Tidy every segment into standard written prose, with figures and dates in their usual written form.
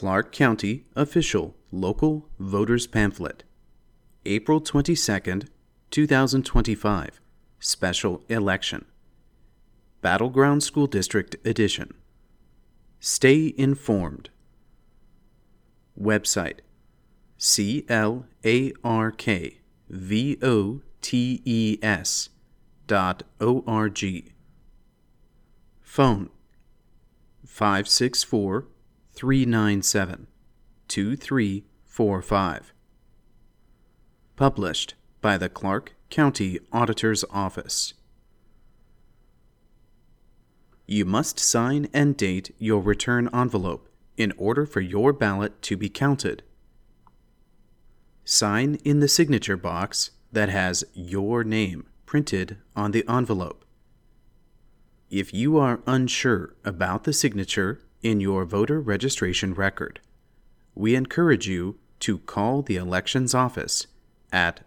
Clark County Official Local Voters Pamphlet, April 22nd, 2025, Special Election, Battleground School District Edition. Stay informed. Website: clarkvotes.org. Phone: 564-397-2345. Published by the Clark County Auditor's Office. You must sign and date your return envelope in order for your ballot to be counted. Sign in the signature box that has your name printed on the envelope. If you are unsure about the signature in your voter registration record, we encourage you to call the Elections Office at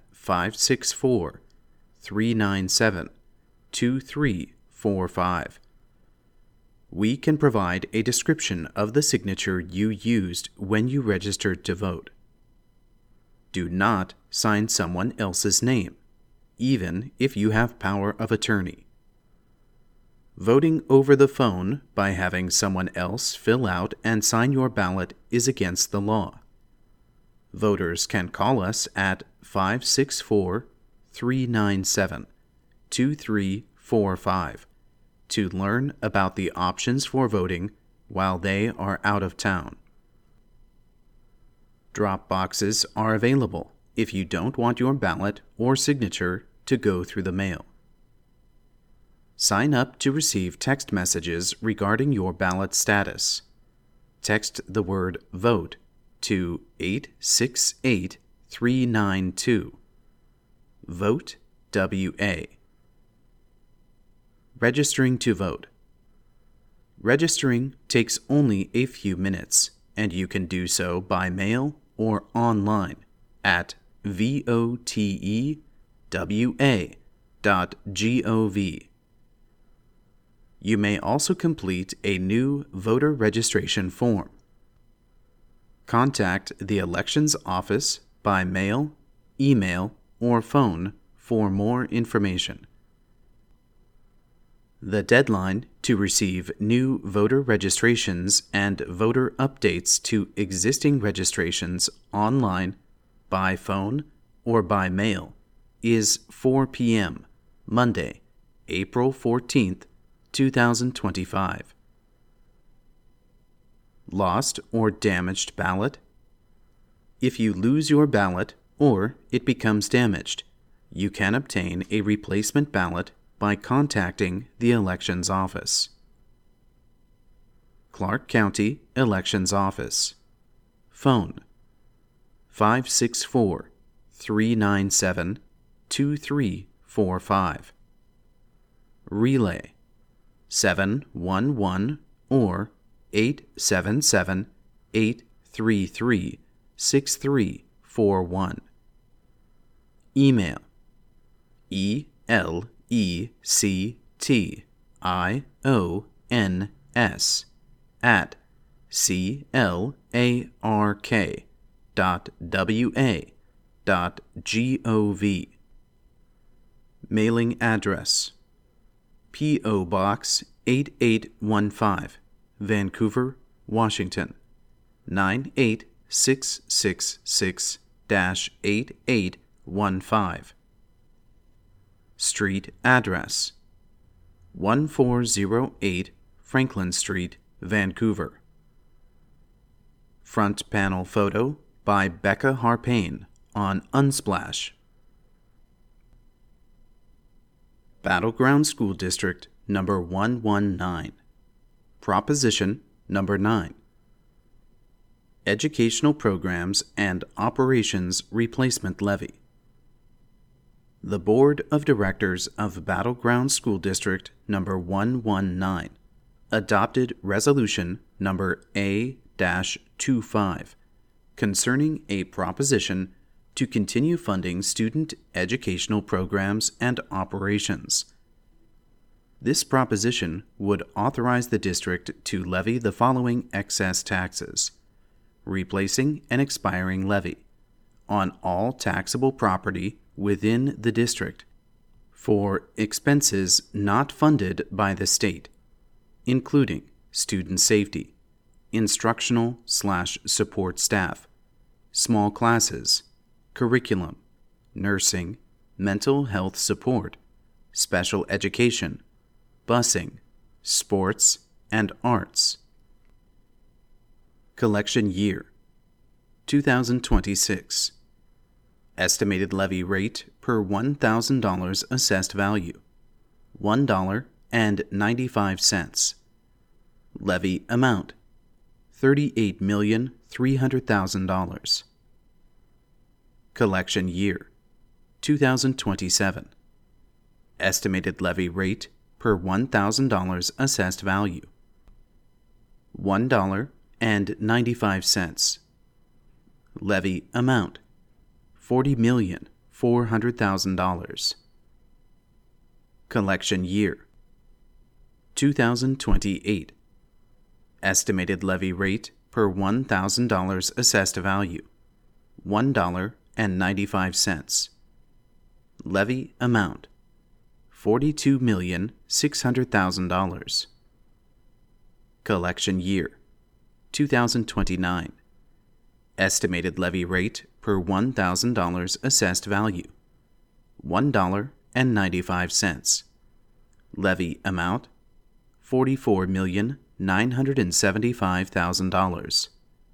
564-397-2345. We can provide a description of the signature you used when you registered to vote. Do not sign someone else's name, even if you have power of attorney. Voting over the phone by having someone else fill out and sign your ballot is against the law. Voters can call us at 564-397-2345 to learn about the options for voting while they are out of town. Drop boxes are available if you don't want your ballot or signature to go through the mail. Sign up to receive text messages regarding your ballot status. Text the word VOTE to 868392. VOTE WA. Registering to vote. Registering takes only a few minutes, and you can do so by mail or online at votewa.gov. You may also complete a new voter registration form. Contact the Elections Office by mail, email, or phone for more information. The deadline to receive new voter registrations and voter updates to existing registrations online, by phone, or by mail is 4 p.m. Monday, April 14th, 2025. Lost or damaged ballot? If you lose your ballot or it becomes damaged, you can obtain a replacement ballot by contacting the Elections Office. Clark County Elections Office. Phone: 564-397-2345. Relay: 711 or 877-833-6341. Email: elections@clark.wa.gov. Mailing address: P.O. Box 8815, Vancouver, Washington 98666-8815. Street address: 1408 Franklin Street, Vancouver. Front panel photo by Becca Harpain on Unsplash. Battleground School District Number 119. Proposition Number 9. Educational Programs and Operations Replacement Levy. The Board of Directors of Battleground School District Number 119 adopted Resolution Number A-25 concerning a proposition to continue funding student educational programs and operations. This proposition would authorize the district to levy the following excess taxes: replacing an expiring levy, on all taxable property within the district for expenses not funded by the state, including student safety, instructional/support staff, small classes, curriculum, nursing, mental health support, special education, busing, sports, and arts. Collection year 2026. Estimated levy rate per $1,000 assessed value $1.95. Levy amount $38,300,000. Collection year 2027. Estimated levy rate per $1,000 assessed value $1.95. Levy amount $40,400,000. Collection year 2028. Estimated levy rate per $1,000 assessed value $1.95. Levy amount $42,600,000. Collection year 2029. Estimated levy rate per $1,000 assessed value $1.95. Levy amount $44,975,000.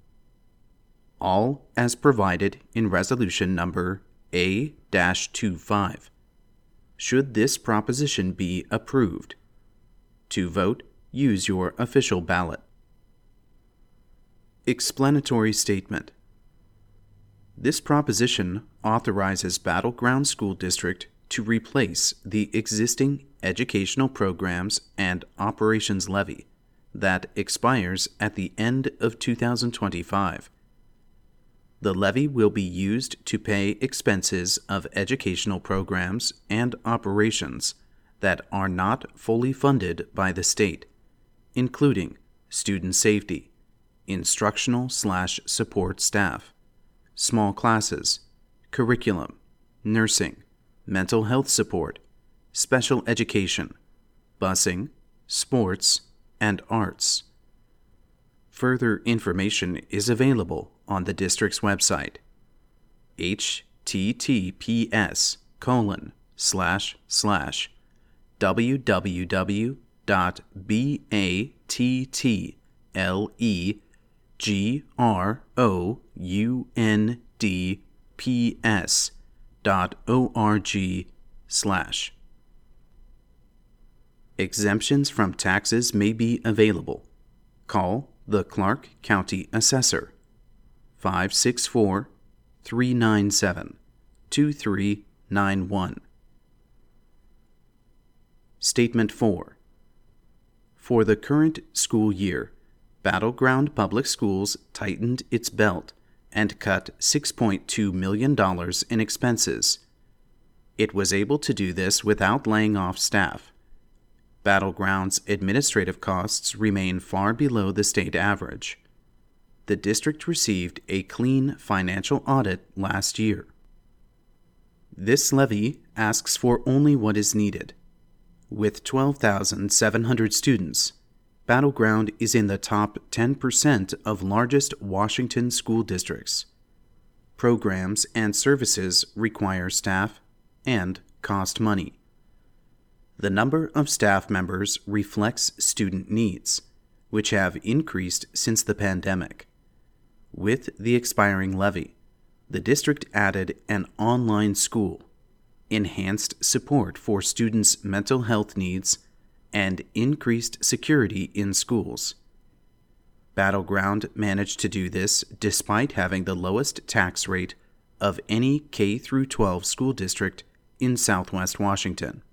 All as provided in Resolution Number A-25. Should this proposition be approved, to vote, use your official ballot. Explanatory Statement. This proposition authorizes Battle Ground School District to replace the existing Educational Programs and Operations Levy that expires at the end of 2025. The levy will be used to pay expenses of educational programs and operations that are not fully funded by the state, including student safety, instructional/support staff, small classes, curriculum, nursing, mental health support, special education, busing, sports, and arts. Further information is available on the district's website, https://www.battlgroundpс.org/. Exemptions from taxes may be available. Call the Clark County Assessor 564-397-2391. Statement 4. For the current school year, Battle Ground Public Schools tightened its belt and cut $6.2 million in expenses. It was able to do this without laying off staff. Battle Ground's administrative costs remain far below the state average. The district received a clean financial audit last year. This levy asks for only what is needed. With 12,700 students, Battle Ground is in the top 10% of largest Washington school districts. Programs and services require staff and cost money. The number of staff members reflects student needs, which have increased since the pandemic. With the expiring levy, the district added an online school, enhanced support for students' mental health needs, and increased security in schools. Battle Ground managed to do this despite having the lowest tax rate of any K-12 school district in Southwest Washington.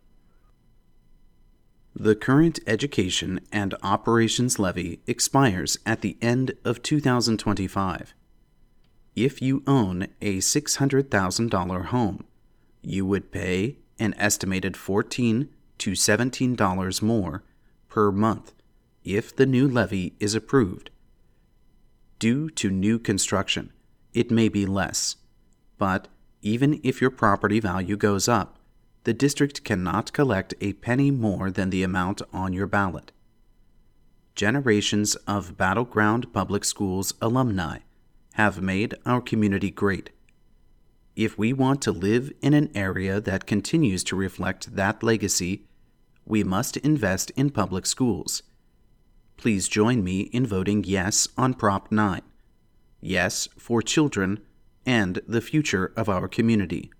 The current Education and Operations Levy expires at the end of 2025. If you own a $600,000 home, you would pay an estimated $14 to $17 more per month if the new levy is approved. Due to new construction, it may be less, but even if your property value goes up, the district cannot collect a penny more than the amount on your ballot. Generations of Battleground Public Schools alumni have made our community great. If we want to live in an area that continues to reflect that legacy, we must invest in public schools. Please join me in voting yes on Prop 9. Yes for children and the future of our community.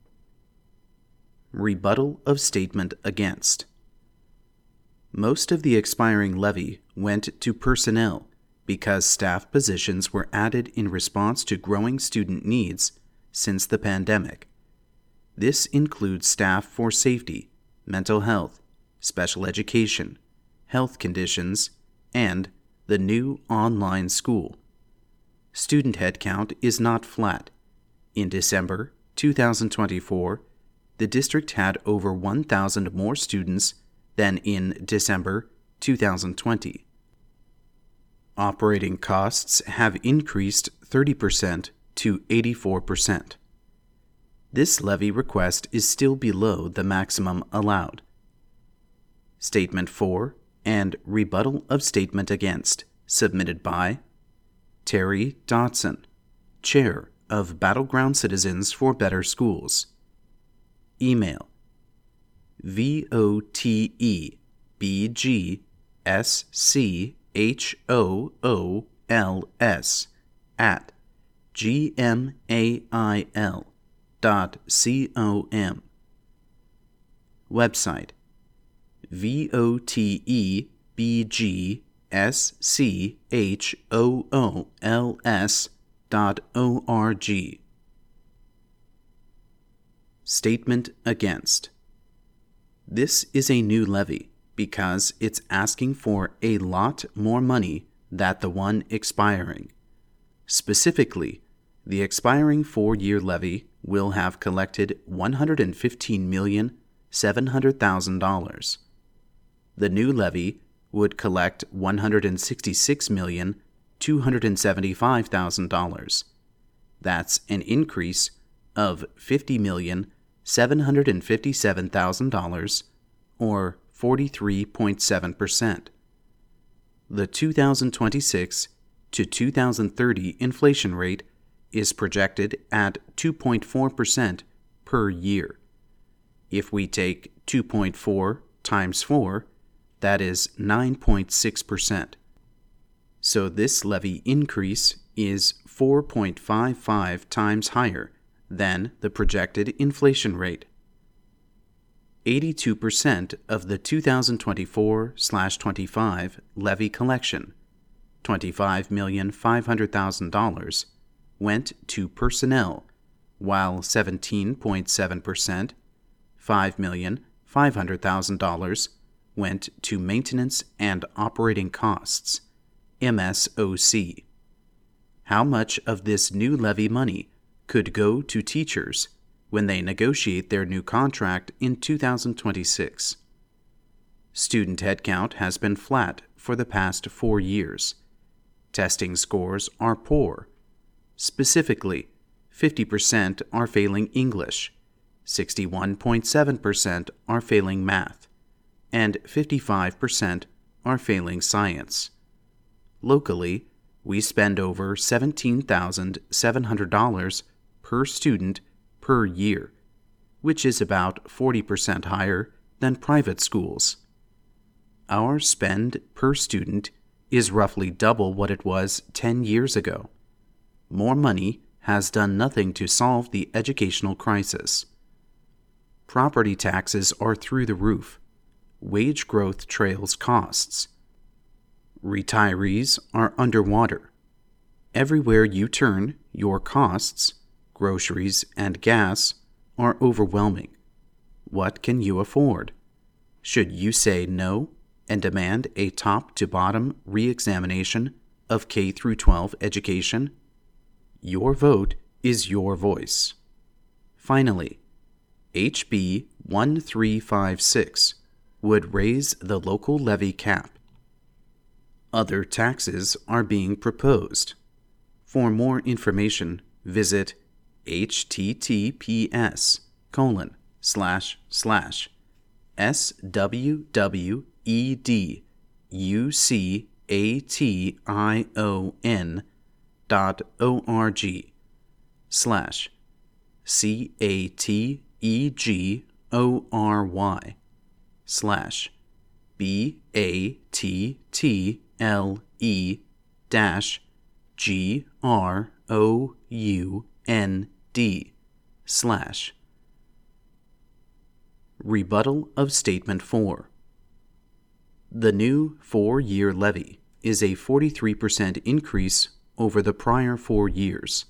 Rebuttal of statement against. Most of the expiring levy went to personnel because staff positions were added in response to growing student needs since the pandemic. This includes staff for safety, mental health, special education, health conditions, and the new online school. Student headcount is not flat. In December 2024, the district had over 1,000 more students than in December 2020. Operating costs have increased 30% to 84%. This levy request is still below the maximum allowed. Statement for and rebuttal of statement against, submitted by Terry Dotson, Chair of Battleground Citizens for Better Schools. Email voteBGSCHOOLS@gmail.com. Website voteBGSCHOOLS.org. Statement against. This is a new levy because it's asking for a lot more money than the one expiring. Specifically, the expiring 4-year levy will have collected $115,700,000. The new levy would collect $166,275,000. That's an increase of $50,757,000, or 43.7%. The 2026 to 2030 inflation rate is projected at 2.4% per year. If we take 2.4 times 4, that is 9.6%. So this levy increase is 4.55 times higher than the projected inflation rate. 82% of the 2024/25 levy collection, $25,500,000, went to personnel, while 17.7%, $5,500,000, went to maintenance and operating costs, MSOC. How much of this new levy money could go to teachers when they negotiate their new contract in 2026? Student headcount has been flat for the past 4 years. Testing scores are poor. Specifically, 50% are failing English, 61.7% are failing math, and 55% are failing science. Locally, we spend over $17,700 per student per year, which is about 40% higher than private schools. Our spend per student is roughly double what it was 10 years ago. More money has done nothing to solve the educational crisis. Property taxes are through the roof. Wage growth trails costs. Retirees are underwater. Everywhere you turn, your costs, groceries and gas, are overwhelming. What can you afford? Should you say no and demand a top-to-bottom re-examination of K-12 education? Your vote is your voice. Finally, HB 1356 would raise the local levy cap. Other taxes are being proposed. For more information, visit https://SWWED/UCATION.org/BATTLE/Rebuttal of Statement 4. The new 4-year levy is a 43% increase over the prior 4 years,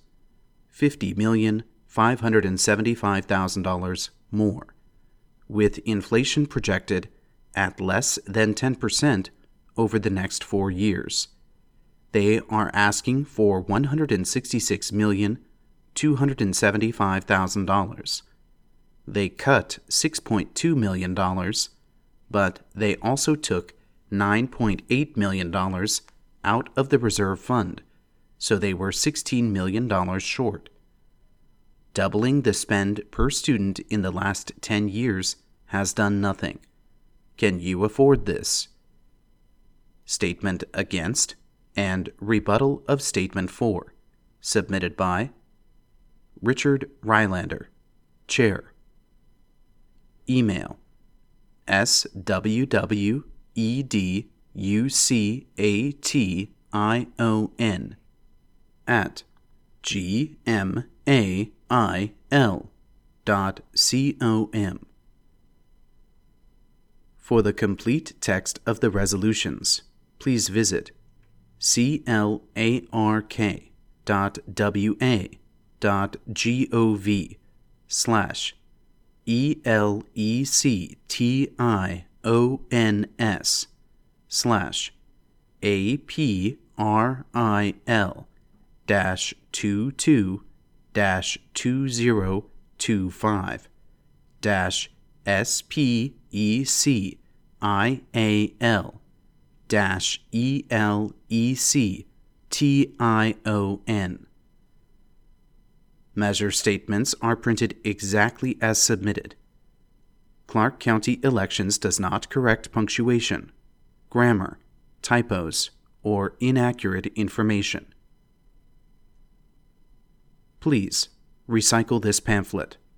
$50,575,000 more, with inflation projected at less than 10% over the next 4 years. They are asking for $166,275,000. They cut $6.2 million, but they also took $9.8 million out of the reserve fund, so they were $16 million short. Doubling the spend per student in the last 10 years has done nothing. Can you afford this? Statement Against and Rebuttal of Statement 4, submitted by Richard Rylander, Chair. Email swducation@gmail.com. For the complete text of the resolutions, please visit CLARK-2022-2025-SPECELECTION. Measure statements are printed exactly as submitted. Clark County Elections does not correct punctuation, grammar, typos, or inaccurate information. Please recycle this pamphlet.